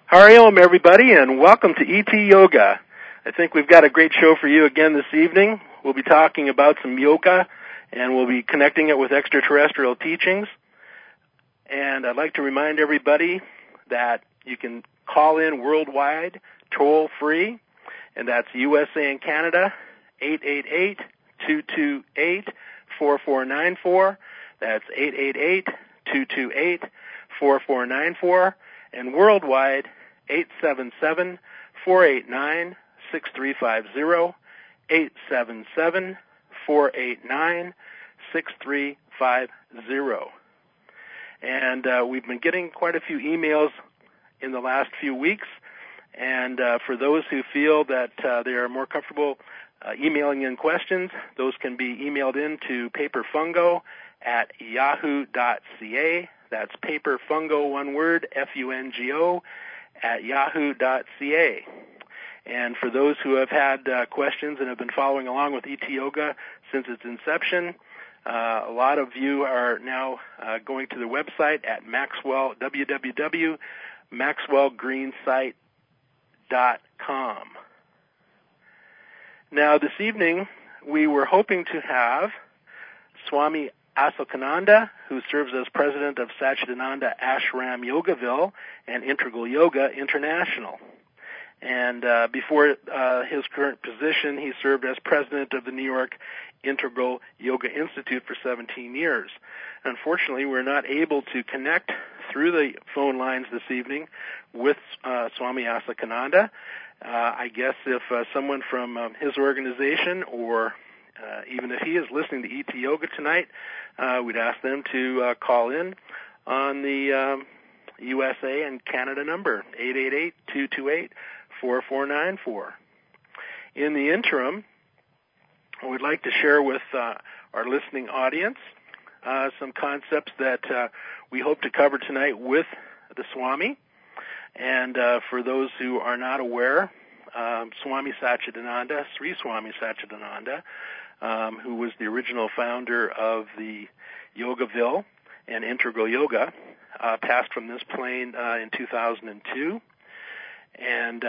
Hariom, everybody, and welcome to ET Yoga. I think we've got a great show for you again this evening. We'll be talking about some yoga, and we'll be connecting it with extraterrestrial teachings. And I'd like to remind everybody that you can call in worldwide, toll-free, and that's USA and Canada, 888-228-4494. That's 888-228-4494. And worldwide, 877-489-6350, 877-489-6350. And we've been getting quite a few emails in the last few weeks, and for those who feel that they are more comfortable emailing in questions, those can be emailed in to paperfungo@yahoo.ca. That's paperfungo, one word, Fungo, @yahoo.ca. And for those who have had questions and have been following along with ET Yoga since its inception, a lot of you are now going to the website at www.maxwellgreensite.com. Now, this evening, we were hoping to have Swami Asakananda, who serves as president of Satchidananda Ashram Yogaville and Integral Yoga International. And before his current position, he served as president of the New York Integral Yoga Institute for 17 years. Unfortunately, we're not able to connect through the phone lines this evening with Swami Asakananda. I guess if someone from his organization or even if he is listening to ET Yoga tonight, we'd ask them to call in on the USA and Canada number, 888-228-4494. In the interim, we'd like to share with our listening audience some concepts that we hope to cover tonight with the Swami. And for those who are not aware, Swami Satchidananda, Sri Swami Satchidananda, who was the original founder of the Yogaville and Integral Yoga, passed from this plane in 2002. And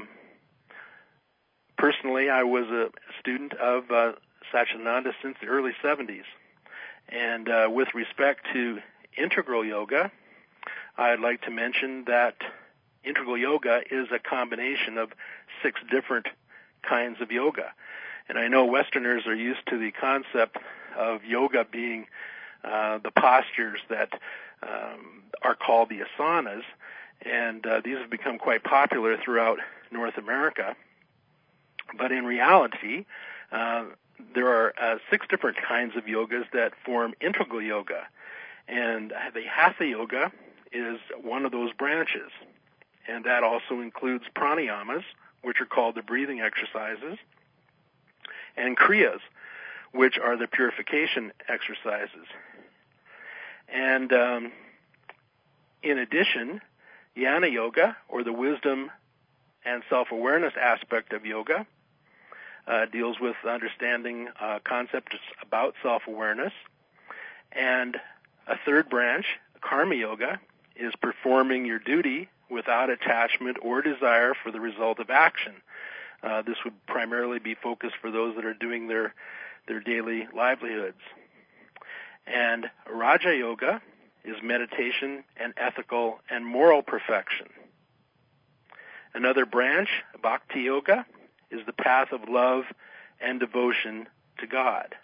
personally, I was a student of Satchidananda since the early 70s. And with respect to Integral Yoga, I'd like to mention that Integral Yoga is a combination of 6 different kinds of yoga. And I know Westerners are used to the concept of yoga being the postures that are called the asanas, and these have become quite popular throughout North America. But in reality, there are 6 different kinds of yogas that form Integral Yoga, and the Hatha Yoga is one of those branches, and that also includes pranayamas, which are called the breathing exercises, and kriyas, which are the purification exercises. And in addition, Jnana Yoga, or the wisdom and self-awareness aspect of yoga, deals with understanding concepts about self-awareness. And a third branch, Karma Yoga, is performing your duty without attachment or desire for the result of action. This would primarily be focused for those that are doing their daily livelihoods. And Raja Yoga is meditation and ethical and moral perfection. Another branch, Bhakti Yoga, is the path of love and devotion to God.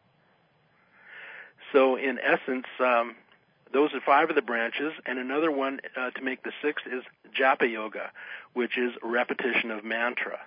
So in essence, those are 5 of the branches, and another one to make the 6th is Japa Yoga, which is repetition of mantra.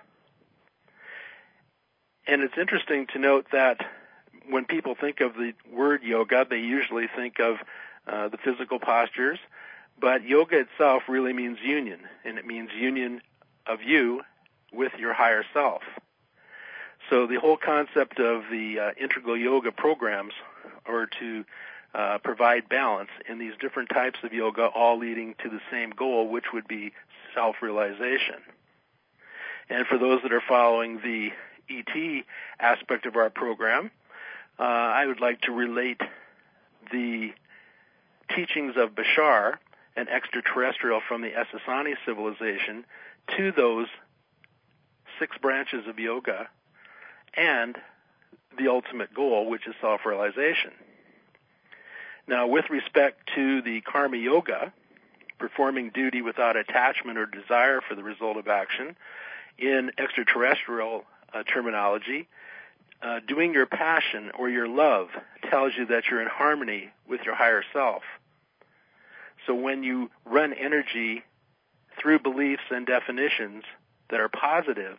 And it's interesting to note that when people think of the word yoga, they usually think of the physical postures, but yoga itself really means union, and it means union of you with your higher self. So the whole concept of the Integral Yoga programs are to provide balance in these different types of yoga, all leading to the same goal, which would be self-realization. And for those that are following the ET aspect of our program, I would like to relate the teachings of Bashar an extraterrestrial from the Essassani civilization to those 6 branches of yoga and the ultimate goal, which is self-realization. Now, with respect to the karma yoga, performing duty without attachment or desire for the result of action, in extraterrestrial terminology, doing your passion or your love tells you that you're in harmony with your higher self. So when you run energy through beliefs and definitions that are positive,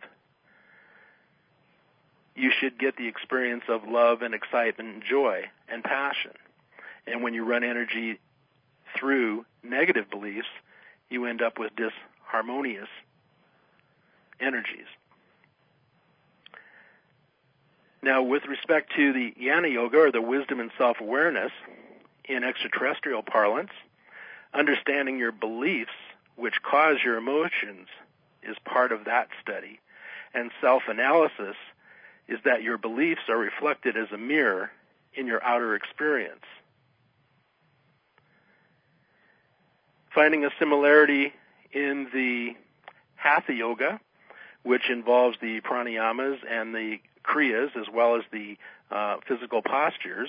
you should get the experience of love and excitement and joy and passion. And when you run energy through negative beliefs, you end up with disharmonious energies. Now, with respect to the Jnana Yoga, or the wisdom and self-awareness, in extraterrestrial parlance, understanding your beliefs, which cause your emotions, is part of that study. And self-analysis is that your beliefs are reflected as a mirror in your outer experience. Finding a similarity in the Hatha Yoga, which involves the pranayamas and the kriyas, as well as the physical postures.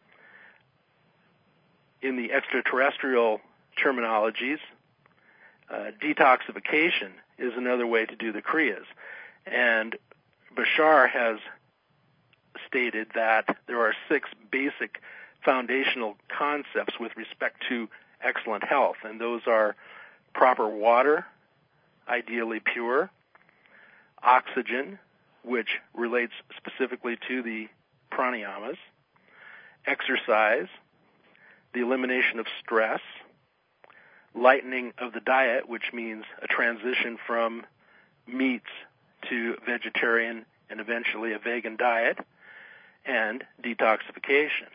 In the extraterrestrial terminologies, detoxification is another way to do the kriyas. And Bashar has stated that there are 6 basic foundational concepts with respect to excellent health, and those are proper water, ideally pure, oxygen, which relates specifically to the pranayamas, exercise, the elimination of stress, lightening of the diet, which means a transition from meats to vegetarian and eventually a vegan diet, and detoxification.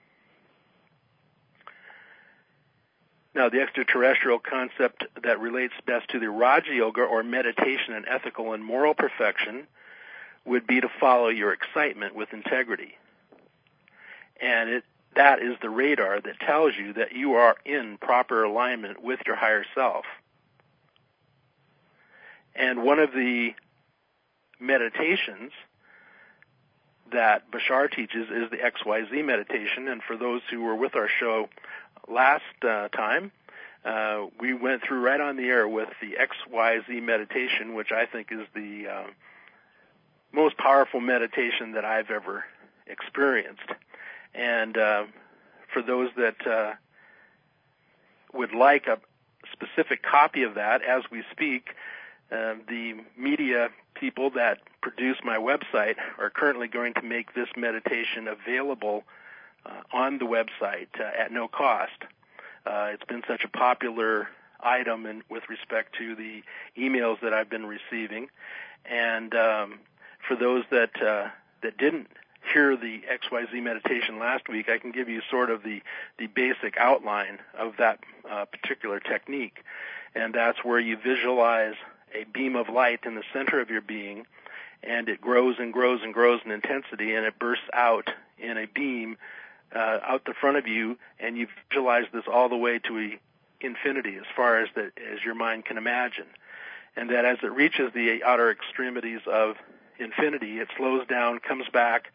Now, the extraterrestrial concept that relates best to the Raja Yoga, or meditation and ethical and moral perfection, would be to follow your excitement with integrity. And that is the radar that tells you that you are in proper alignment with your higher self. And one of the meditations that Bashar teaches is the XYZ meditation. And for those who were with our show last time, we went through right on the air with the XYZ meditation, which I think is the most powerful meditation that I've ever experienced. And for those that would like a specific copy of that as we speak, the media people that produce my website are currently going to make this meditation available on the website at no cost. It's been such a popular item and with respect to the emails that I've been receiving. And for those that didn't hear the XYZ meditation last week, I can give you sort of the basic outline of that particular technique. And that's where you visualize a beam of light in the center of your being, and it grows and grows and grows in intensity, and it bursts out in a beam out the front of you, and you visualize this all the way to infinity, as far as your mind can imagine. And that as it reaches the outer extremities of infinity, it slows down, comes back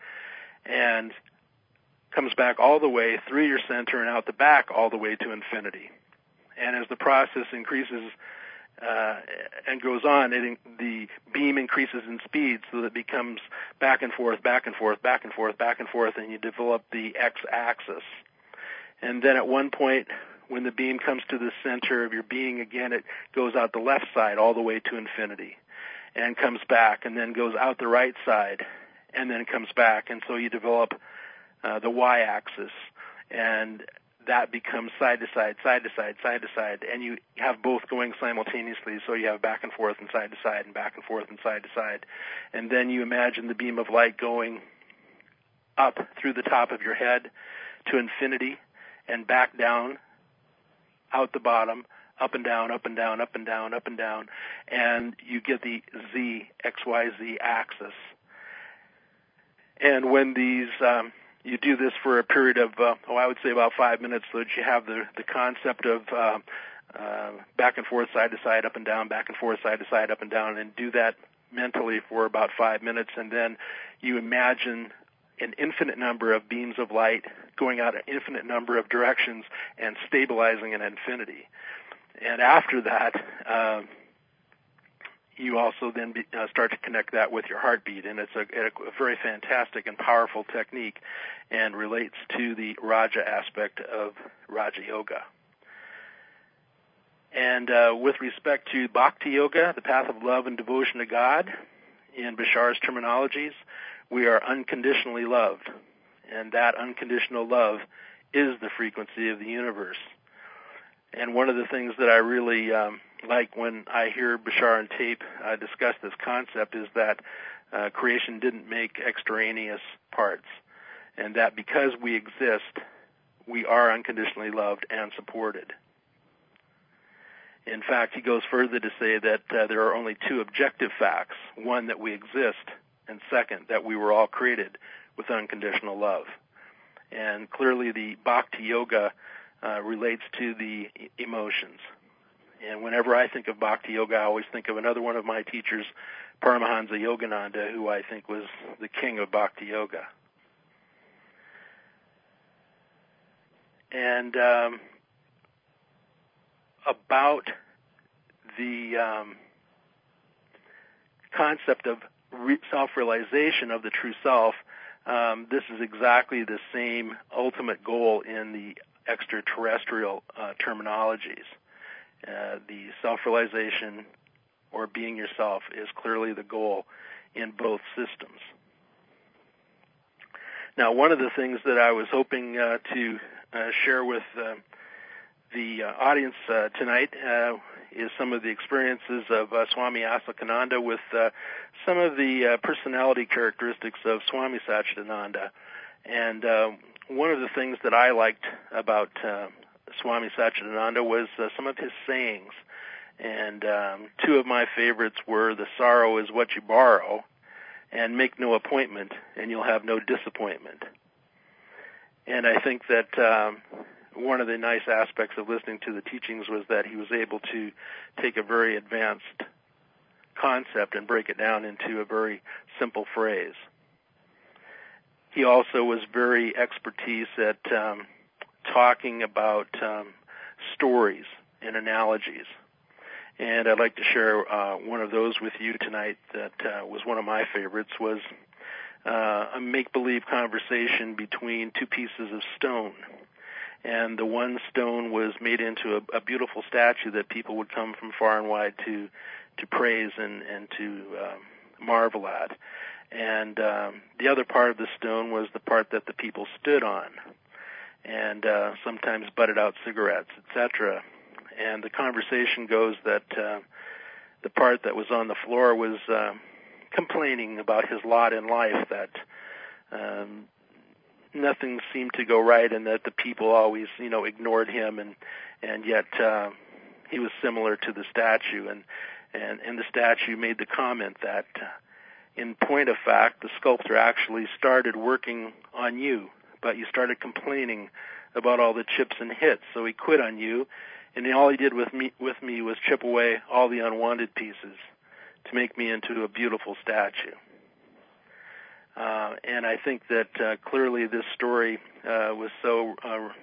all the way through your center and out the back all the way to infinity. And as the process increases and goes on, the beam increases in speed so that it becomes back and forth, back and forth, back and forth, back and forth, and you develop the x-axis. And then at one point, when the beam comes to the center of your being again, it goes out the left side all the way to infinity and comes back, and then goes out the right side and then comes back. And so you develop the y-axis, and that becomes side to side, side to side, side to side, and you have both going simultaneously, so you have back and forth and side to side and back and forth and side to side. And then you imagine the beam of light going up through the top of your head to infinity and back down, out the bottom, up and down, up and down, up and down, up and down, and you get the Z, XYZ axis. And when these you do this for a period of, I would say about 5 minutes, so that you have the concept of back and forth, side to side, up and down, back and forth, side to side, up and down, and do that mentally for about 5 minutes, and then you imagine an infinite number of beams of light going out an infinite number of directions and stabilizing in infinity. And after that, you also then start to connect that with your heartbeat, and it's a very fantastic and powerful technique and relates to the Raja aspect of Raja Yoga. And with respect to Bhakti Yoga, the path of love and devotion to God, in Bashar's terminologies, we are unconditionally loved, and that unconditional love is the frequency of the universe. And one of the things that I really like when I hear Bashar and Tape discuss this concept is that creation didn't make extraneous parts, and that because we exist, we are unconditionally loved and supported. In fact, he goes further to say that there are only two objective facts: one, that we exist, and second, that we were all created with unconditional love. And clearly the Bhakti Yoga relates to the emotions. And whenever I think of Bhakti Yoga, I always think of another one of my teachers, Paramahansa Yogananda, who I think was the king of Bhakti Yoga. And about the concept of self-realization of the true self, this is exactly the same ultimate goal in the extraterrestrial terminologies. The self-realization or being yourself is clearly the goal in both systems. Now, one of the things that I was hoping to share with the audience tonight is some of the experiences of Swami Asakhananda with some of the personality characteristics of Swami Satchidananda. And one of the things that I liked about Swami Satchidananda was some of his sayings. And two of my favorites were, "The sorrow is what you borrow," and "Make no appointment, and you'll have no disappointment." And I think that one of the nice aspects of listening to the teachings was that he was able to take a very advanced concept and break it down into a very simple phrase. He also was very expertise at talking about stories and analogies. And I'd like to share one of those with you tonight that was one of my favorites, was a make-believe conversation between two pieces of stone. And the one stone was made into a beautiful statue that people would come from far and wide to praise and to marvel at. And the other part of the stone was the part that the people stood on, and sometimes butted out cigarettes, etc. And the conversation goes that the part that was on the floor was complaining about his lot in life, that nothing seemed to go right, and that the people always, ignored him, and yet he was similar to the statue. And the statue made the comment that, in point of fact, the sculptor actually started working on you, but you started complaining about all the chips and hits, so he quit on you, and all he did with me was chip away all the unwanted pieces to make me into a beautiful statue. And I think that clearly this story was so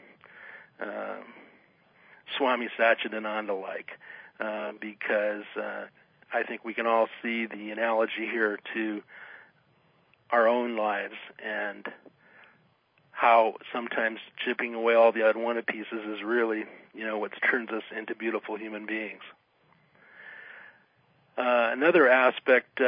Swami Satchidananda-like, because I think we can all see the analogy here to our own lives and how sometimes chipping away all the unwanted pieces is really, what turns us into beautiful human beings. Another aspect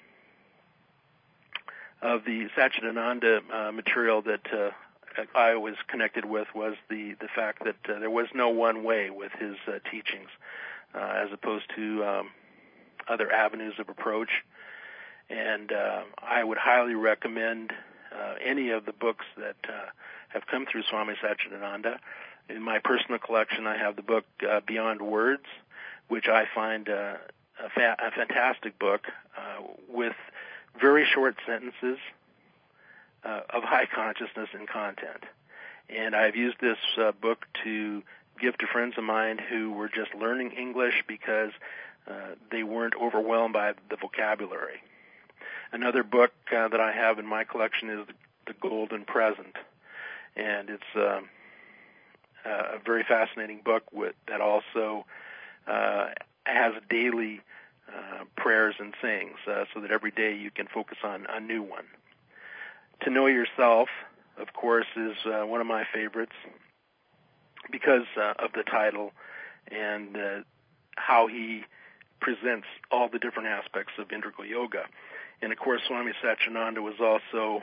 of the Satchidananda material that I was connected with was the fact that there was no one way with his teachings, as opposed to other avenues of approach. And I would highly recommend any of the books that have come through Swami Satchidananda. In my personal collection, I have the book Beyond Words, which I find a fantastic book with very short sentences of high consciousness and content. And I've used this book to give to friends of mine who were just learning English because they weren't overwhelmed by the vocabulary. Another book that I have in my collection is The Golden Present, and it's a very fascinating book that also has daily prayers and sayings, so that every day you can focus on a new one. To Know Yourself, of course, is one of my favorites because of the title and how he presents all the different aspects of integral yoga. And of course, Swami Satchidananda was also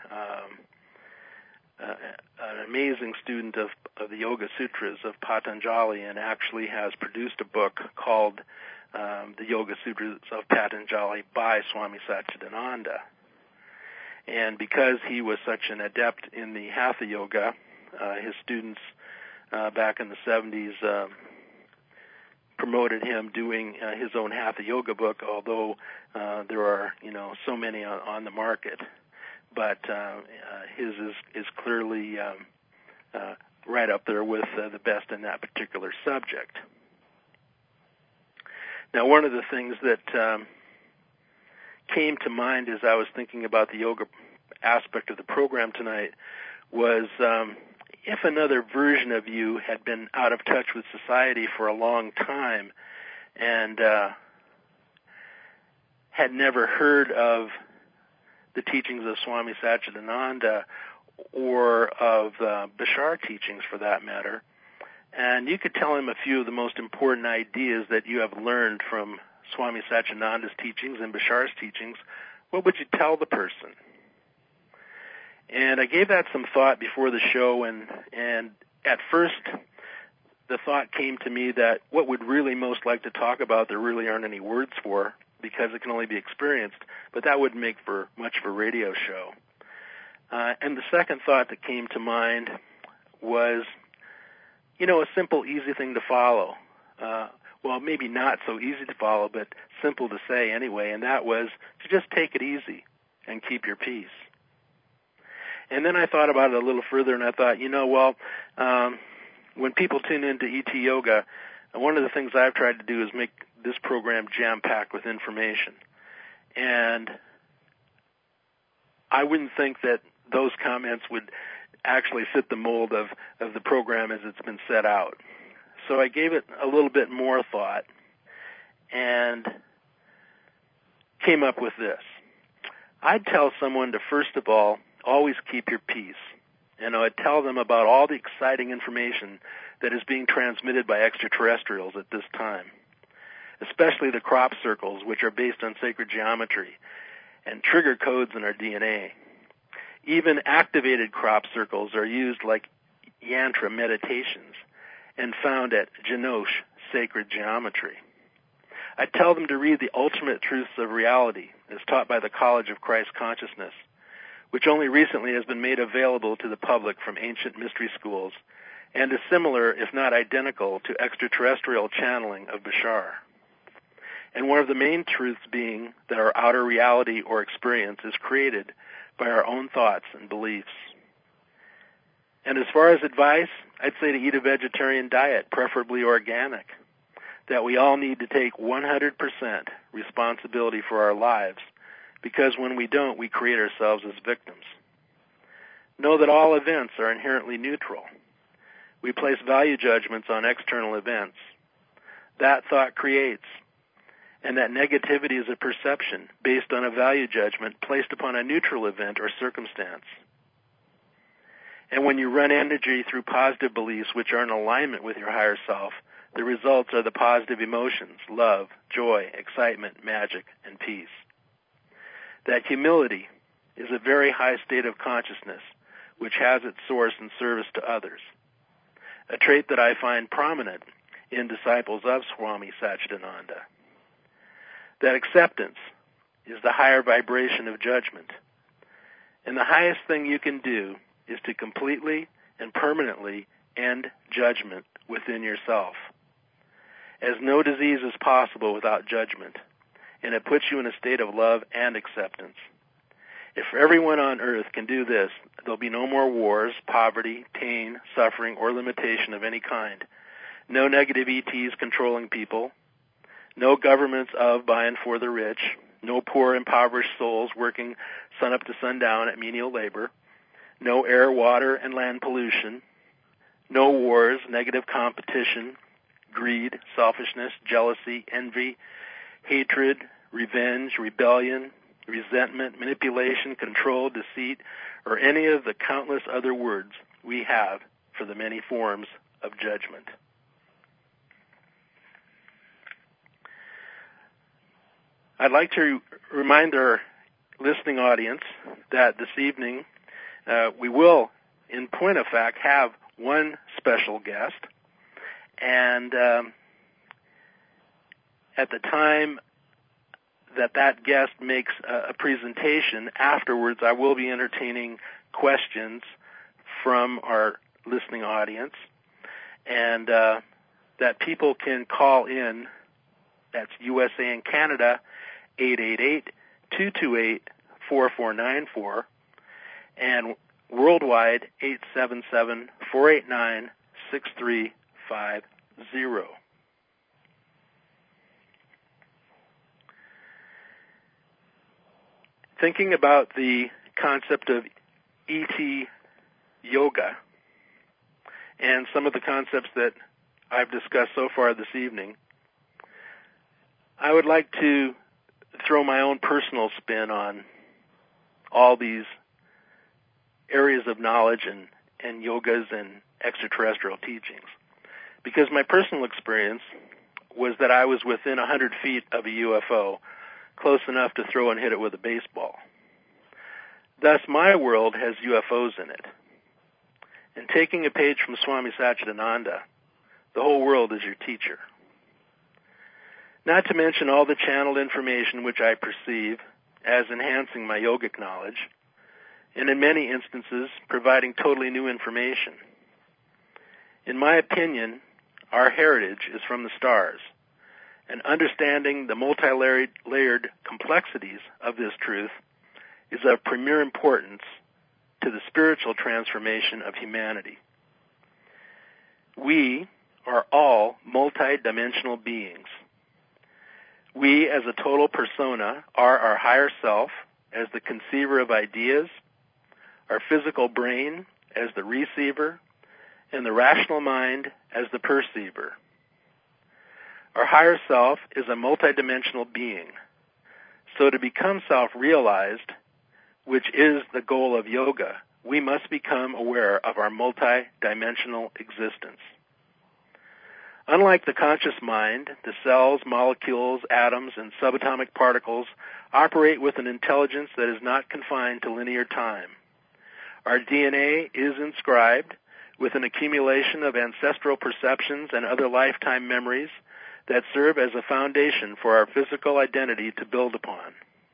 an amazing student of the Yoga Sutras of Patanjali, and actually has produced a book called The Yoga Sutras of Patanjali by Swami Satchidananda. And because he was such an adept in the Hatha Yoga, his students back in the 70s promoted him doing his own Hatha Yoga book, although there are, so many on the market. But his is clearly right up there with the best in that particular subject. Now, one of the things that came to mind as I was thinking about the yoga aspect of the program tonight was if another version of you had been out of touch with society for a long time and had never heard of the teachings of Swami Satchidananda or of Bashar teachings for that matter, and you could tell him a few of the most important ideas that you have learned from Swami Satchidananda's teachings and Bashar's teachings, what would you tell the person? And I gave that some thought before the show, and at first the thought came to me that what we'd really most like to talk about there really aren't any words for, because it can only be experienced, but that wouldn't make for much of a radio show. And the second thought that came to mind was, a simple, easy thing to follow. Well, maybe not so easy to follow, but simple to say anyway, and that was to just take it easy and keep your peace. And then I thought about it a little further, and I thought, when people tune into ET Yoga, one of the things I've tried to do is make this program jam-packed with information. And I wouldn't think that those comments would actually fit the mold of the program as it's been set out. So I gave it a little bit more thought and came up with this. I'd tell someone to, first of all, always keep your peace. And I'd tell them about all the exciting information that is being transmitted by extraterrestrials at this time, especially the crop circles, which are based on sacred geometry and trigger codes in our DNA. Even activated crop circles are used like yantra meditations and found at Janosh Sacred Geometry. I tell them to read the Ultimate Truths of Reality, as taught by the College of Christ Consciousness, which only recently has been made available to the public from ancient mystery schools, and is similar, if not identical, to extraterrestrial channeling of Bashar. And one of the main truths being that our outer reality or experience is created by our own thoughts and beliefs. And as far as advice, I'd say to eat a vegetarian diet, preferably organic, that we all need to take 100% responsibility for our lives, because when we don't, we create ourselves as victims. Know that all events are inherently neutral. We place value judgments on external events. That thought creates, and that negativity is a perception based on a value judgment placed upon a neutral event or circumstance. And when you run energy through positive beliefs which are in alignment with your higher self, the results are the positive emotions, love, joy, excitement, magic, and peace. That humility is a very high state of consciousness which has its source in service to others, a trait that I find prominent in disciples of Swami Satchidananda. That acceptance is the higher vibration of judgment, and the highest thing you can do is to completely and permanently end judgment within yourself, as no disease is possible without judgment, and it puts you in a state of love and acceptance. If everyone on earth can do this, there'll be no more wars, poverty, pain, suffering, or limitation of any kind, no negative ETs controlling people, no governments of, by, and for the rich, no poor, impoverished souls working sun up to sundown at menial labor, no air, water, and land pollution, no wars, negative competition, greed, selfishness, jealousy, envy, hatred, revenge, rebellion, resentment, manipulation, control, deceit, or any of the countless other words we have for the many forms of judgment. I'd like to remind our listening audience that this evening we will, in point of fact, have one special guest, and at the time that guest makes a presentation, afterwards I will be entertaining questions from our listening audience, and that people can call in. That's USA and Canada, 888-228-4494, and worldwide, 877-489-6350. Thinking about the concept of ET yoga and some of the concepts that I've discussed so far this evening, I would like to throw my own personal spin on all these areas of knowledge and yogas and extraterrestrial teachings. Because my personal experience was that I was within 100 feet of a UFO, close enough to throw and hit it with a baseball. Thus, my world has UFOs in it. And taking a page from Swami Satchidananda, the whole world is your teacher. Not to mention all the channeled information which I perceive as enhancing my yogic knowledge, and in many instances providing totally new information. In my opinion, our heritage is from the stars, and understanding the multi-layered complexities of this truth is of premier importance to the spiritual transformation of humanity. We are all multi-dimensional beings. We, as a total persona, are our higher self as the conceiver of ideas, our physical brain as the receiver, and the rational mind as the perceiver. Our higher self is a multidimensional being. So to become self-realized, which is the goal of yoga, we must become aware of our multidimensional existence. Unlike the conscious mind, the cells, molecules, atoms, and subatomic particles operate with an intelligence that is not confined to linear time. Our DNA is inscribed with an accumulation of ancestral perceptions and other lifetime memories that serve as a foundation for our physical identity to build upon.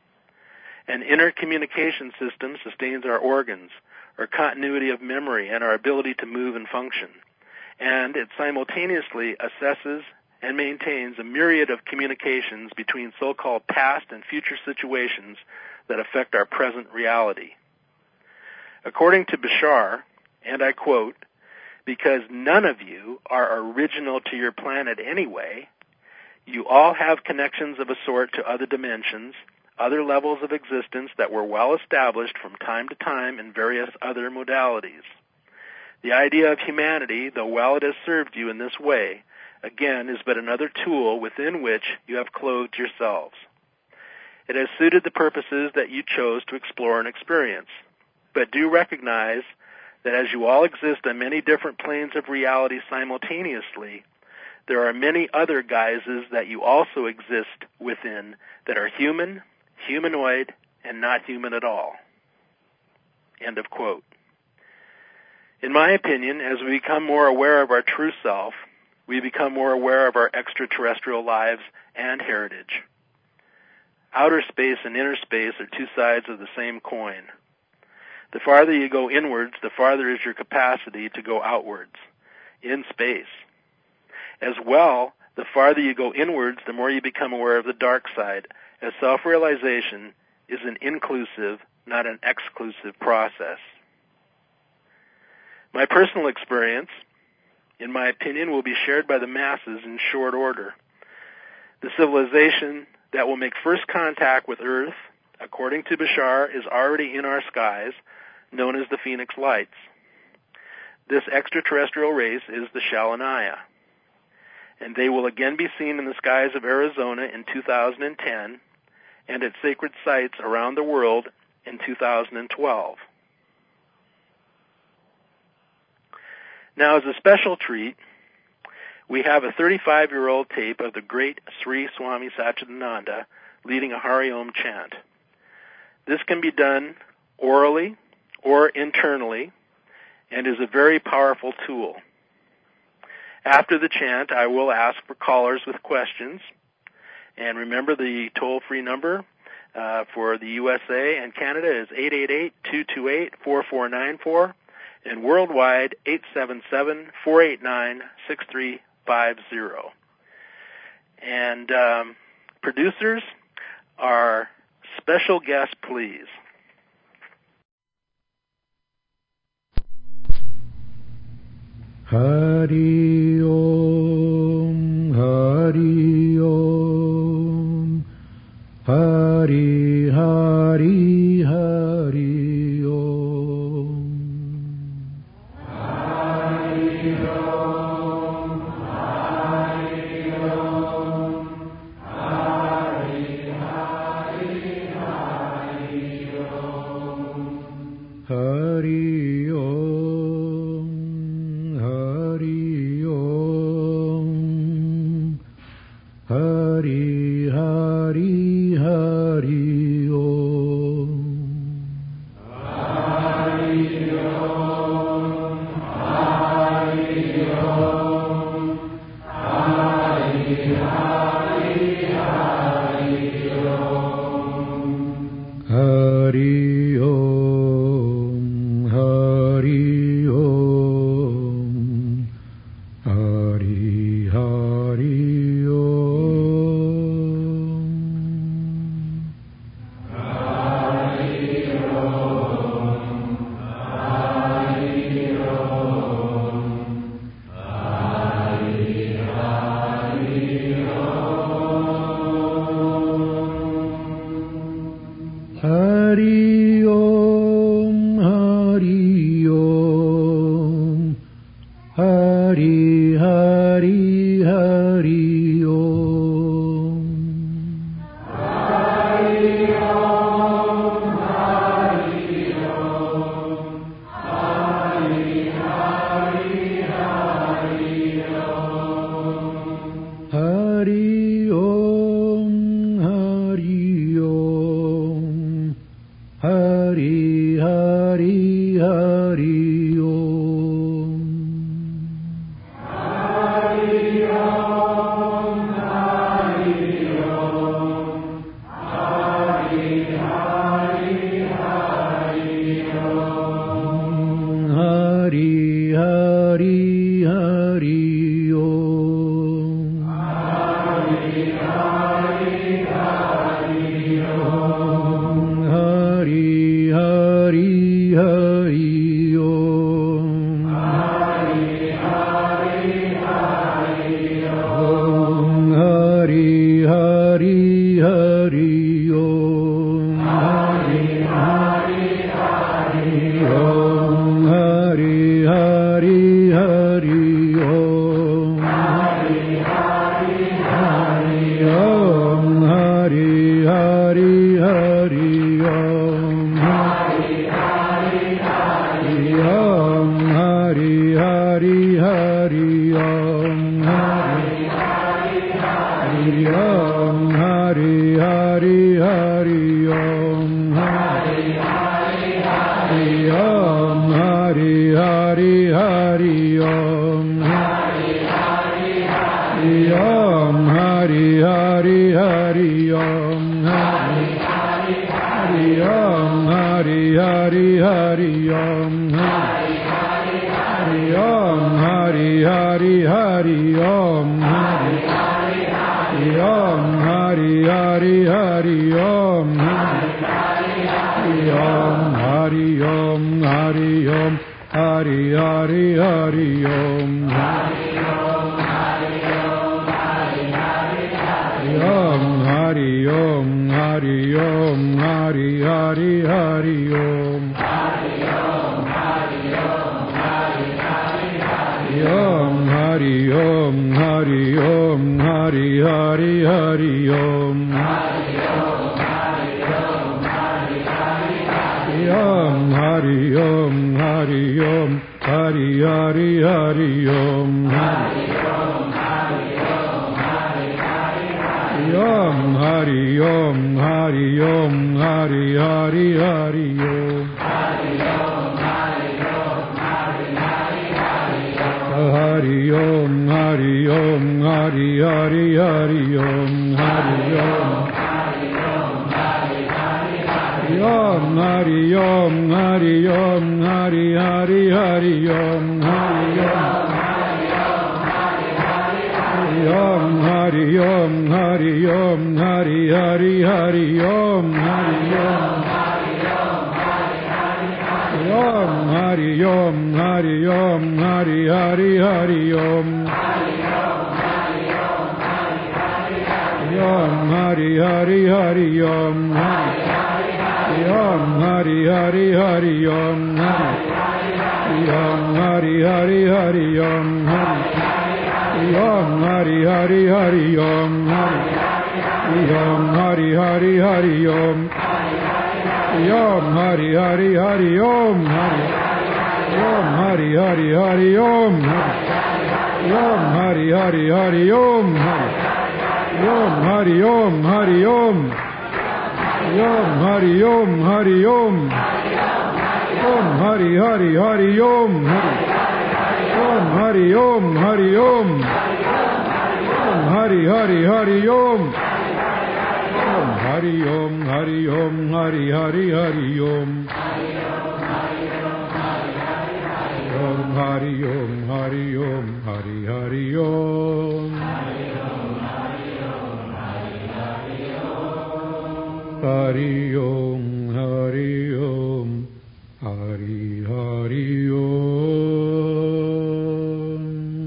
An inner communication system sustains our organs, our continuity of memory, and our ability to move and function. And it simultaneously assesses and maintains a myriad of communications between so-called past and future situations that affect our present reality. According to Bashar, and I quote, "Because none of you are original to your planet anyway, you all have connections of a sort to other dimensions, other levels of existence that were well established from time to time in various other modalities. The idea of humanity, though while it has served you in this way, again is but another tool within which you have clothed yourselves. It has suited the purposes that you chose to explore and experience. But do recognize that as you all exist on many different planes of reality simultaneously, there are many other guises that you also exist within that are human, humanoid, and not human at all." End of quote. In my opinion, as we become more aware of our true self, we become more aware of our extraterrestrial lives and heritage. Outer space and inner space are two sides of the same coin. The farther you go inwards, the farther is your capacity to go outwards, in space. As well, the farther you go inwards, the more you become aware of the dark side, as self-realization is an inclusive, not an exclusive process. My personal experience in my opinion, will be shared by the masses in short order. The civilization that will make first contact with Earth, according to Bashar, is already in our skies, known as the Phoenix Lights. This extraterrestrial race is the Shalaniya, and they will again be seen in the skies of Arizona in 2010 and at sacred sites around the world in 2012. Now, as a special treat, we have a 35-year-old tape of the great Sri Swami Satchidananda leading a Hari Om chant. This can be done orally or internally and is a very powerful tool. After the chant, I will ask for callers with questions. And remember, the toll-free number for the USA and Canada is 888-228-4494, and worldwide 877-489-6350. And producers, our special guest, please. Hari Om, Hari Om, Hari Hari Hari Om. Hari Om, Hari Om, Hari Hari Hari Om. Hari Hari Hari Hari Om. Hari Om, Hari Om, Hari Om, Hari Hari Hari Om. Hari Om, Hari Om, Hari Hari Hari Om. Hari Om, Hari Om, Hari Hari Hari Om. Hari Om, Hari Om, Hari Hari Hari Om. Hari Om, Hari Om, Hari Hari Hari Om. Hari Om, Hari Om, Hari Hari Hari Om. Hari Om, Hari Om, Hari Hari Hari Om. Hari Om, Hari Om, Hari Hari Hari Om. Hari Om, Hari Om, Hari Hari Hari Om. Hari Om, Hari Om, Hari Hari Hari Om. Hari Om, Hari Om, Hari Hari Hari Om. Hari Om, Hari Om, Hari Hari Hari Om. Hari Om, Hari Om, Hari Hari Hari Om. Hari Om, Hari Om, Hari Hari Hari Om. Hari Om, Hari Om, Hari Hari Hari Om. Hari Om, Hari Om, Hari Hari Hari Om. Hari Hari Hari Om. Hari Om, Hari Hari Hari Om. Hari Hari Hari Om. Om, Hari Hari Hari Om. Om, Hari Hari Hari Om. Om, Hari Hari Hari Om. Om, Hari Hari Hari Om. Om, Hari Hari Hari Om. Om, Hari Om, Hari Om. Om, Hari Om, Hari Om. Om, Hari Hari Hari Om. Om, Hari Om, Hari Om. Om, Hari Hari Hari Om. Om, Hari Om, Hari Om, Hari Hari Hari Om. Om, Hari Om, Hari Om, Hari Hari Om. Hari Om, Hari Om, Hari Hari Om.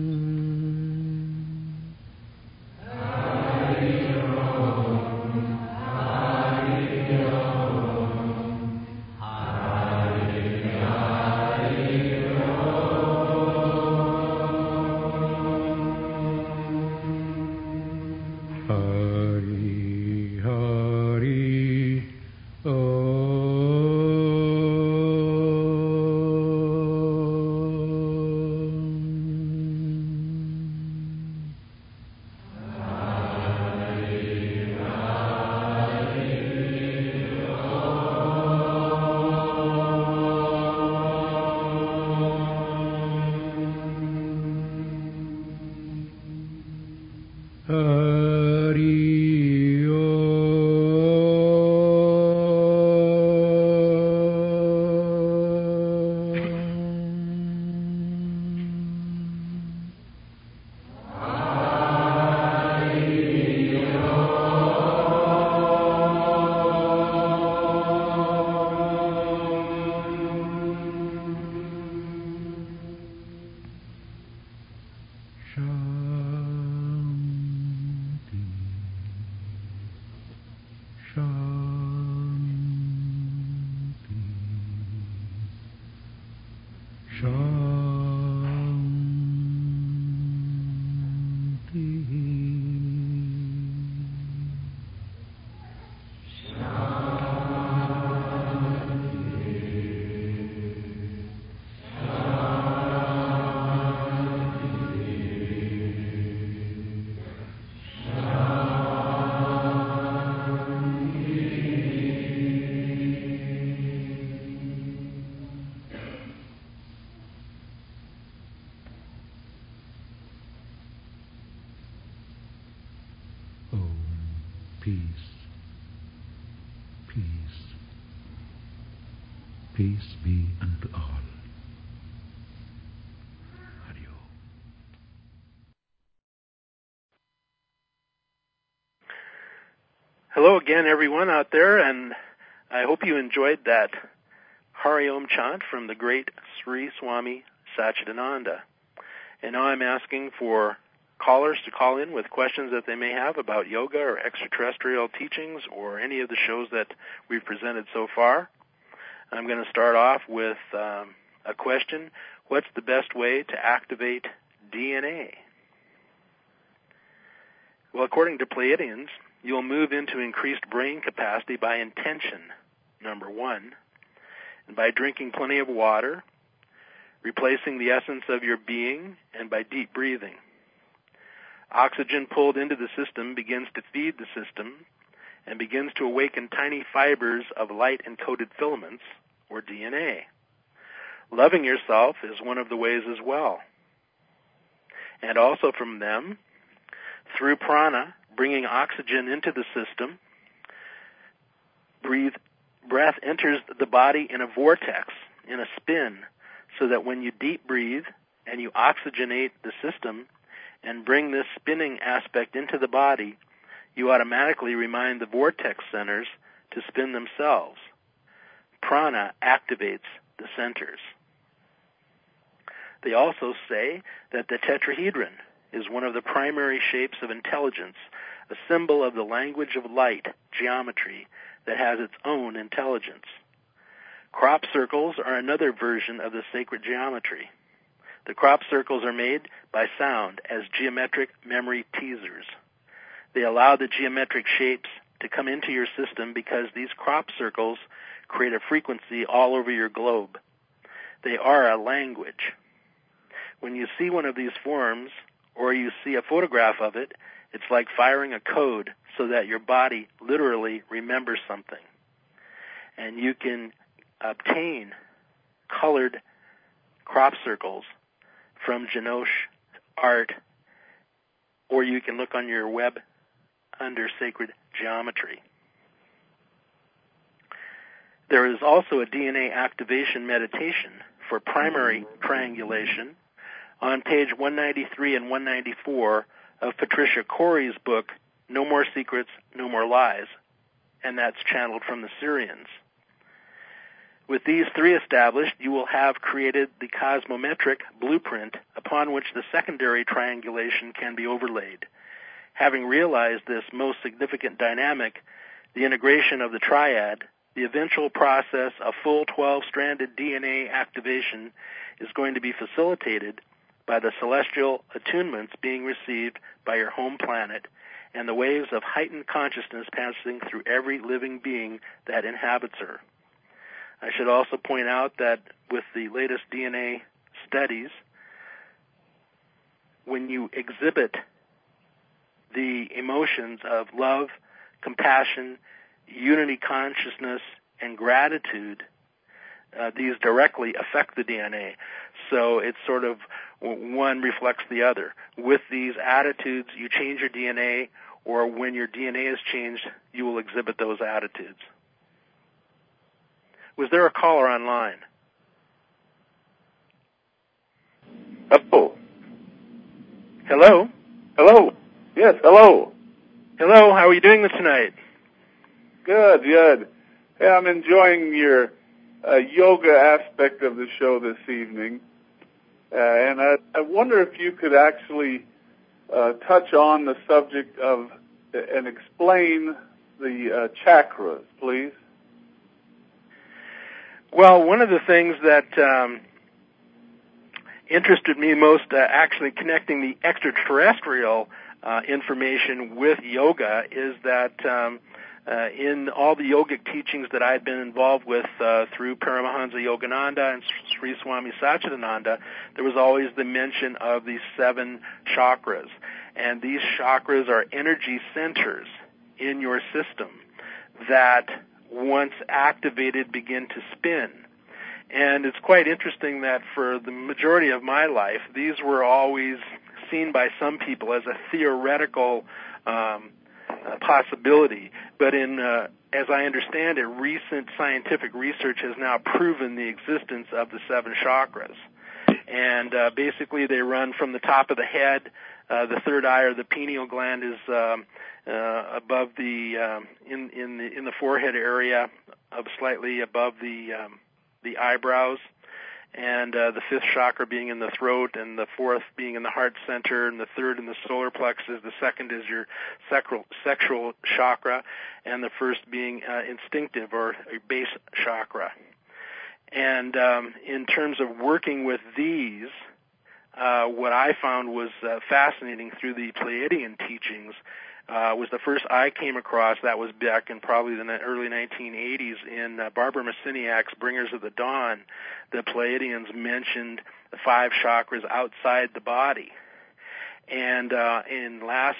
Peace, peace, peace be unto all. Hari Om. Hello again, everyone out there, and I hope you enjoyed that Hari Om chant from the great Sri Swami Satchidananda. And now I'm asking for callers to call in with questions that they may have about yoga or extraterrestrial teachings or any of the shows that we've presented so far. I'm going to start off with a question. What's the best way to activate DNA? Well, according to Pleiadians, you'll move into increased brain capacity by intention, number one, and by drinking plenty of water, replacing the essence of your being, and by deep breathing. Oxygen pulled into the system begins to feed the system and begins to awaken tiny fibers of light-encoded filaments, or DNA. Loving yourself is one of the ways as well. And also from them, through prana, bringing oxygen into the system, breath enters the body in a vortex, in a spin, so that when you deep breathe and you oxygenate the system and bring this spinning aspect into the body, you automatically remind the vortex centers to spin themselves. Prana activates the centers. They also say that the tetrahedron is one of the primary shapes of intelligence, a symbol of the language of light, geometry, that has its own intelligence. Crop circles are another version of the sacred geometry. The crop circles are made by sound as geometric memory teasers. They allow the geometric shapes to come into your system because these crop circles create a frequency all over your globe. They are a language. When you see one of these forms, or you see a photograph of it, it's like firing a code so that your body literally remembers something. And you can obtain colored crop circles from Janosch Art, or you can look on your web under Sacred Geometry. There is also a DNA activation meditation for primary triangulation on page 193 and 194 of Patricia Corey's book, No More Secrets, No More Lies, and that's channeled from the Syrians. With these three established, you will have created the cosmometric blueprint upon which the secondary triangulation can be overlaid. Having realized this most significant dynamic, the integration of the triad, the eventual process of full 12-stranded DNA activation is going to be facilitated by the celestial attunements being received by your home planet and the waves of heightened consciousness passing through every living being that inhabits her. I should also point out that with the latest DNA studies, when you exhibit the emotions of love, compassion, unity consciousness, and gratitude, these directly affect the DNA. So it's sort of one reflects the other. With these attitudes, you change your DNA, or when your DNA is changed, you will exhibit those attitudes. Was there a caller online? Hello. Hello? Hello. Yes, hello. Hello, how are you doing tonight? Good, good. Hey, I'm enjoying your yoga aspect of the show this evening. And I wonder if you could actually touch on the subject of and explain the chakras, please. Well, one of the things that interested me most, actually connecting the extraterrestrial information with yoga, is that in all the yogic teachings that I've been involved with through Paramahansa Yogananda and Sri Swami Satchidananda, there was always the mention of these 7 chakras. And these chakras are energy centers in your system that, once activated, begin to spin. And it's quite interesting that for the majority of my life, these were always seen by some people as a theoretical possibility. But as I understand it, recent scientific research has now proven the existence of the 7 chakras. And basically they run from the top of the head. The third eye, or the pineal gland, is above the in the forehead area, slightly above the eyebrows, and the fifth chakra being in the throat, and the fourth being in the heart center, and the third in the solar plexus. The second is your sexual chakra, and the first being instinctive or base chakra. And in terms of working with these, what I found was fascinating through the Pleiadian teachings was the first I came across. That was back in probably the early 1980s in Barbara Masiniak's Bringers of the Dawn. The Pleiadians mentioned the 5 chakras outside the body. And in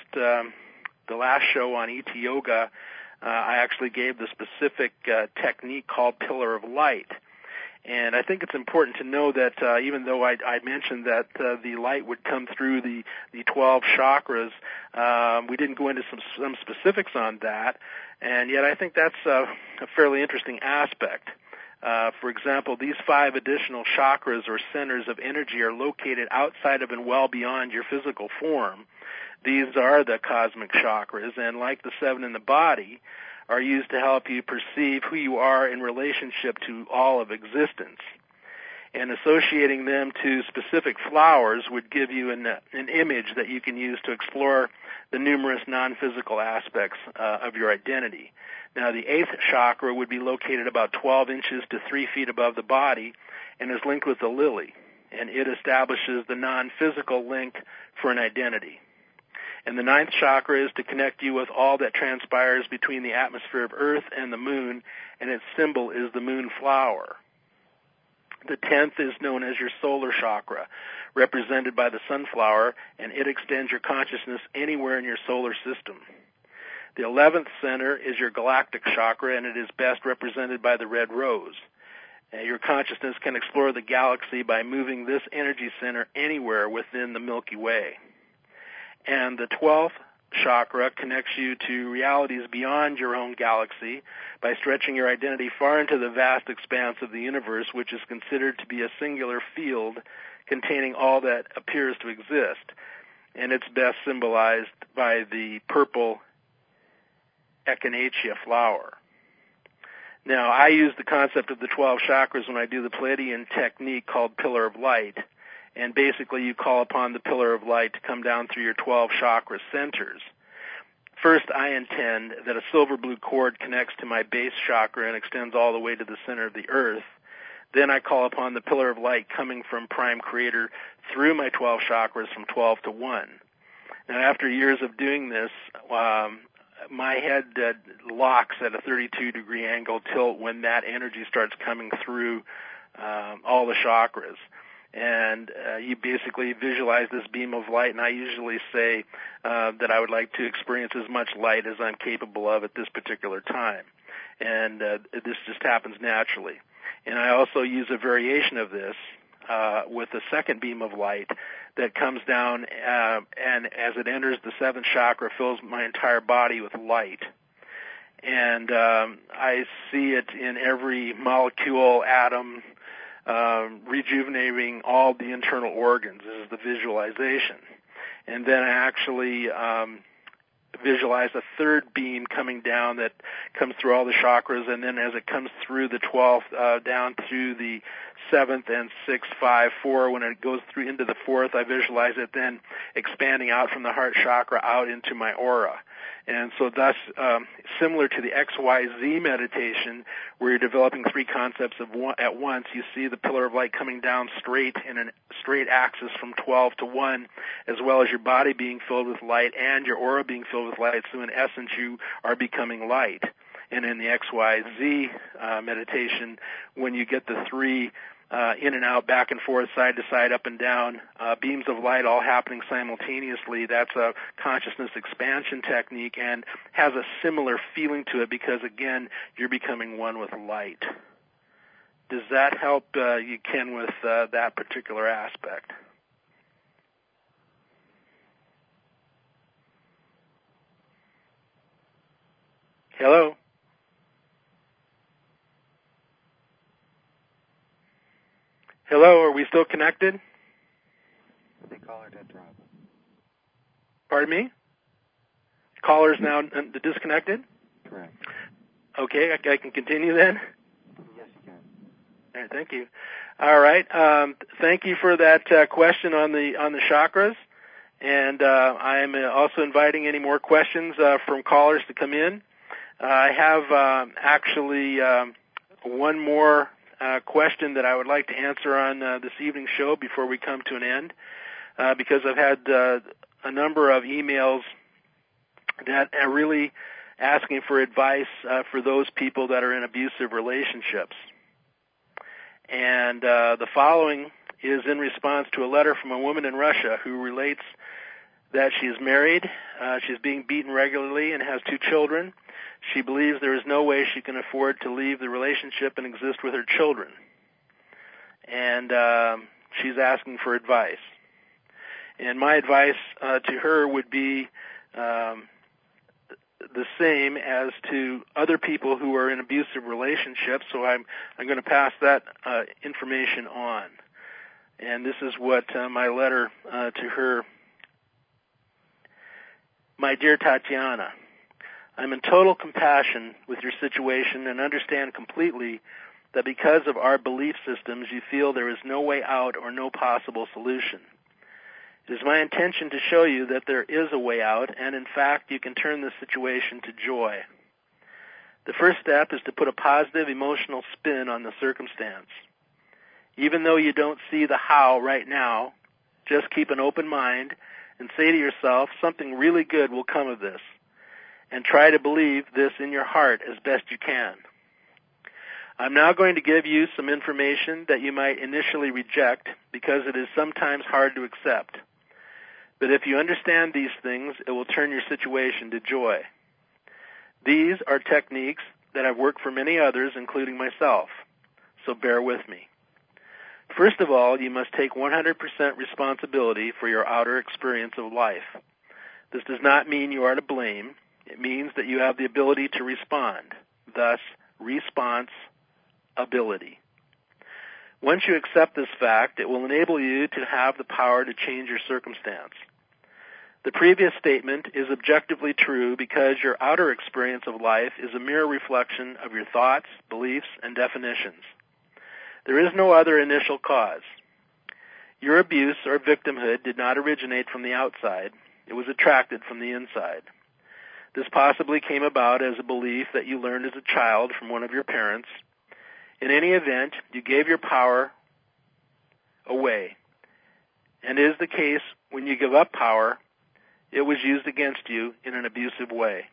the last show on ET Yoga, I actually gave the specific technique called Pillar of Light. And I think it's important to know that even though I mentioned that the light would come through the 12 chakras, we didn't go into some specifics on that, and yet I think that's a fairly interesting aspect. For example, these 5 additional chakras or centers of energy are located outside of and well beyond your physical form. These are the cosmic chakras, and like the 7 in the body, are used to help you perceive who you are in relationship to all of existence. And associating them to specific flowers would give you an image that you can use to explore the numerous non-physical aspects of your identity. Now, the 8th chakra would be located about 12 inches to 3 feet above the body and is linked with the lily, and it establishes the non-physical link for an identity. And the 9th chakra is to connect you with all that transpires between the atmosphere of Earth and the moon, and its symbol is the moon flower. The 10th is known as your solar chakra, represented by the sunflower, and it extends your consciousness anywhere in your solar system. The 11th center is your galactic chakra, and it is best represented by the red rose. Your consciousness can explore the galaxy by moving this energy center anywhere within the Milky Way. And the 12th chakra connects you to realities beyond your own galaxy by stretching your identity far into the vast expanse of the universe, which is considered to be a singular field containing all that appears to exist. And it's best symbolized by the purple echinacea flower. Now, I use the concept of the 12 chakras when I do the Pleiadian technique called Pillar of Light. And basically you call upon the pillar of light to come down through your 12 chakra centers. First, I intend that a silver blue cord connects to my base chakra and extends all the way to the center of the earth. Then I call upon the pillar of light coming from Prime Creator through my 12 chakras from 12 to 1. Now, after years of doing this, my head locks at a 32-degree angle tilt when that energy starts coming through all the chakras. And you basically visualize this beam of light, and I usually say that I would like to experience as much light as I'm capable of at this particular time. And this just happens naturally. And I also use a variation of this with a second beam of light that comes down, and as it enters the 7th chakra, fills my entire body with light. And I see it in every molecule, atom, rejuvenating all the internal organs. This is the visualization. And then I actually visualize a third beam coming down that comes through all the chakras, and then as it comes through the 12th down through the 7th and 6th, 5, 4, when it goes through into the 4th, I visualize it then expanding out from the heart chakra out into my aura. And so thus, similar to the XYZ meditation, where you're developing 3 concepts at once, you see the pillar of light coming down straight in a straight axis from 12 to 1, as well as your body being filled with light and your aura being filled with light. So in essence, you are becoming light. And in the XYZ meditation, when you get the 3 in and out, back and forth, side to side, up and down, beams of light all happening simultaneously, that's a consciousness expansion technique and has a similar feeling to it because, again, you're becoming one with light. Does that help you, Ken, with that particular aspect? Hello? Hello, are we still connected? The caller did drop. Pardon me? Caller's now disconnected? Correct. Okay, I can continue then? Yes, you can. All right, thank you. All right. Thank you for that question on the chakras, and I am also inviting any more questions from callers to come in. I have actually one more question that I would like to answer on this evening's show before we come to an end, because I've had a number of emails that are really asking for advice for those people that are in abusive relationships. And the following is in response to a letter from a woman in Russia who relates that she is married, she's being beaten regularly, and has 2 children. She believes there is no way she can afford to leave the relationship and exist with her children. And she's asking for advice. And my advice to her would be the same as to other people who are in abusive relationships, so I'm going to pass that information on. And this is what my letter to her. My dear Tatiana, I'm in total compassion with your situation and understand completely that because of our belief systems you feel there is no way out or no possible solution. It is my intention to show you that there is a way out, and in fact you can turn this situation to joy. The first step is to put a positive emotional spin on the circumstance. Even though you don't see the how right now, just keep an open mind and say to yourself, something really good will come of this, and try to believe this in your heart as best you can. I'm now going to give you some information that you might initially reject because it is sometimes hard to accept. But if you understand these things, it will turn your situation to joy. These are techniques that have worked for many others, including myself, so bear with me. First of all, you must take 100% responsibility for your outer experience of life. This does not mean you are to blame. It means that you have the ability to respond, thus response ability. Once you accept this fact, it will enable you to have the power to change your circumstance. The previous statement is objectively true because your outer experience of life is a mere reflection of your thoughts, beliefs, and definitions. There is no other initial cause. Your abuse or victimhood did not originate from the outside. It was attracted from the inside. This possibly came about as a belief that you learned as a child from one of your parents. In any event, you gave your power away. And it is the case when you give up power, it was used against you in an abusive way.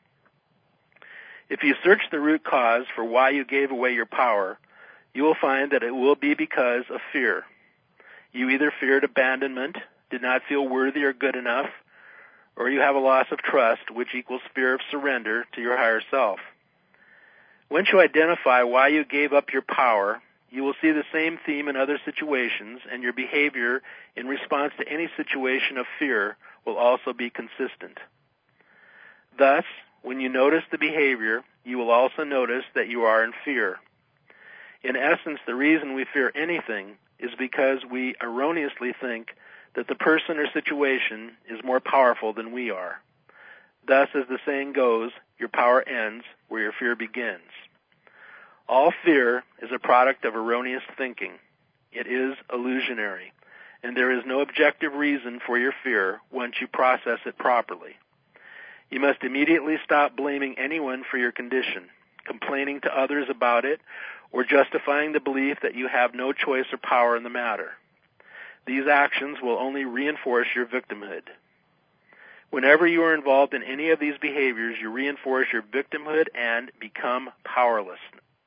If you search the root cause for why you gave away your power, you will find that it will be because of fear. You either feared abandonment, did not feel worthy or good enough, or you have a loss of trust, which equals fear of surrender to your higher self. Once you identify why you gave up your power, you will see the same theme in other situations, and your behavior in response to any situation of fear will also be consistent. Thus, when you notice the behavior, you will also notice that you are in fear. In essence, the reason we fear anything is because we erroneously think that the person or situation is more powerful than we are. Thus, as the saying goes, your power ends where your fear begins. All fear is a product of erroneous thinking. It is illusionary, and there is no objective reason for your fear once you process it properly. You must immediately stop blaming anyone for your condition, complaining to others about it, or justifying the belief that you have no choice or power in the matter. These actions will only reinforce your victimhood. Whenever you are involved in any of these behaviors, you reinforce your victimhood and become powerless.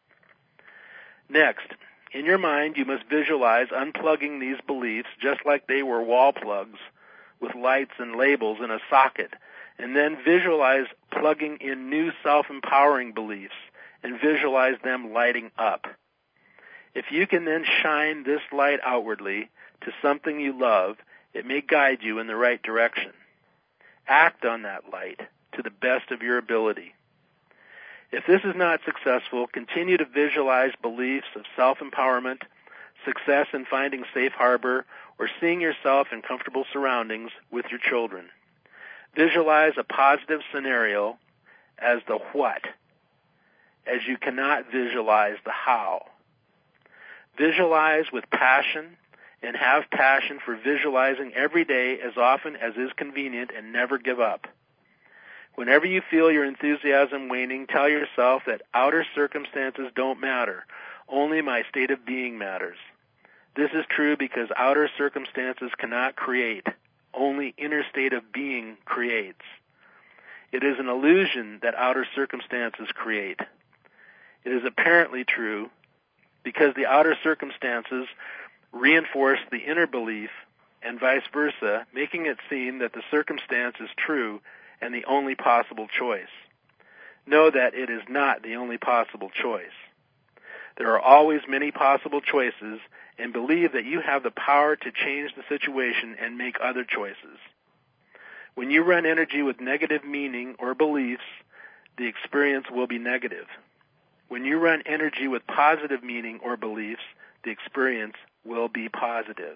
Next, in your mind, you must visualize unplugging these beliefs just like they were wall plugs with lights and labels in a socket, and then visualize plugging in new self-empowering beliefs and visualize them lighting up. If you can then shine this light outwardly to something you love, it may guide you in the right direction. Act on that light to the best of your ability. If this is not successful, continue to visualize beliefs of self-empowerment, success in finding safe harbor, or seeing yourself in comfortable surroundings with your children. Visualize a positive scenario as the what, as you cannot visualize the how. Visualize with passion and have passion for visualizing every day as often as is convenient, and never give up. Whenever you feel your enthusiasm waning, tell yourself that outer circumstances don't matter. Only my state of being matters. This is true because outer circumstances cannot create. Only inner state of being creates. It is an illusion that outer circumstances create. It is apparently true because the outer circumstances reinforce the inner belief and vice versa, making it seem that the circumstance is true and the only possible choice. Know that it is not the only possible choice. There are always many possible choices, and believe that you have the power to change the situation and make other choices. When you run energy with negative meaning or beliefs, the experience will be negative. When you run energy with positive meaning or beliefs, the experience will be positive.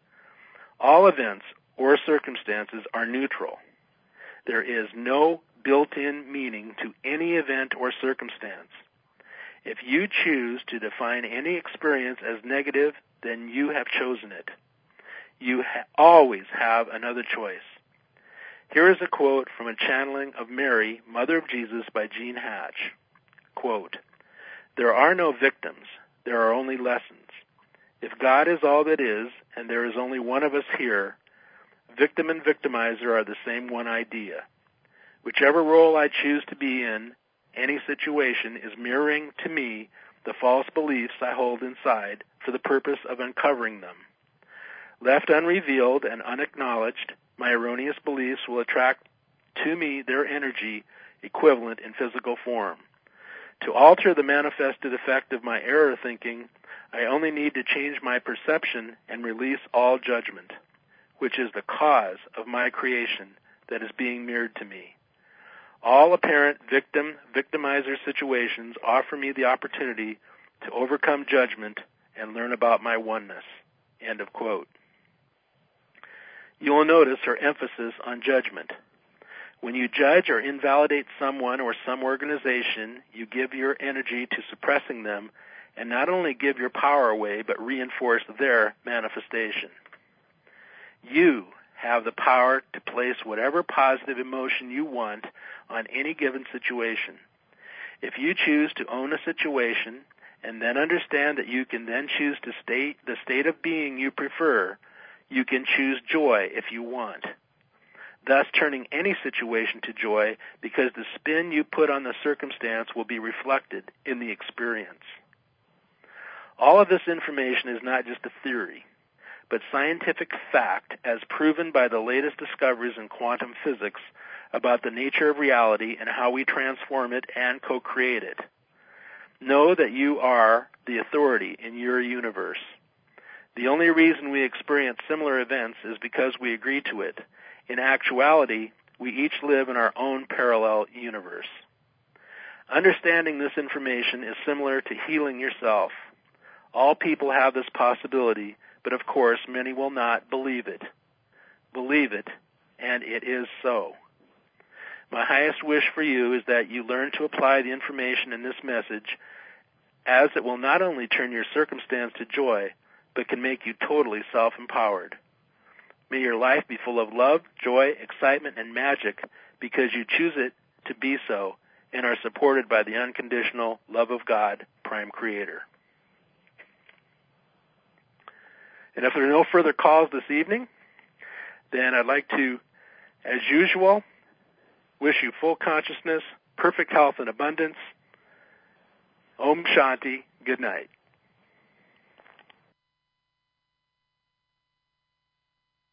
All events or circumstances are neutral. There is no built-in meaning to any event or circumstance. If you choose to define any experience as negative, then you have chosen it. You always have another choice. Here is a quote from a channeling of Mary, Mother of Jesus, by Jean Hatch. Quote, "There are no victims. There are only lessons. If God is all that is, and there is only one of us here, victim and victimizer are the same one idea. Whichever role I choose to be in, any situation is mirroring to me the false beliefs I hold inside for the purpose of uncovering them. Left unrevealed and unacknowledged, my erroneous beliefs will attract to me their energy equivalent in physical form. To alter the manifested effect of my error thinking, I only need to change my perception and release all judgment, which is the cause of my creation that is being mirrored to me. All apparent victimizer situations offer me the opportunity to overcome judgment and learn about my oneness." End of quote. You will notice her emphasis on judgment. When you judge or invalidate someone or some organization, you give your energy to suppressing them and not only give your power away, but reinforce their manifestation. You have the power to place whatever positive emotion you want on any given situation. If you choose to own a situation and then understand that you can then choose to state the state of being you prefer, you can choose joy if you want, thus turning any situation to joy because the spin you put on the circumstance will be reflected in the experience. All of this information is not just a theory, but scientific fact as proven by the latest discoveries in quantum physics about the nature of reality and how we transform it and co-create it. Know that you are the authority in your universe. The only reason we experience similar events is because we agree to it. In actuality, we each live in our own parallel universe. Understanding this information is similar to healing yourself. All people have this possibility, but of course many will not believe it. Believe it, and it is so. My highest wish for you is that you learn to apply the information in this message, as it will not only turn your circumstance to joy, but can make you totally self-empowered. May your life be full of love, joy, excitement, and magic because you choose it to be so and are supported by the unconditional love of God, Prime Creator. And if there are no further calls this evening, then I'd like to, as usual, wish you full consciousness, perfect health and abundance. Om Shanti. Good night.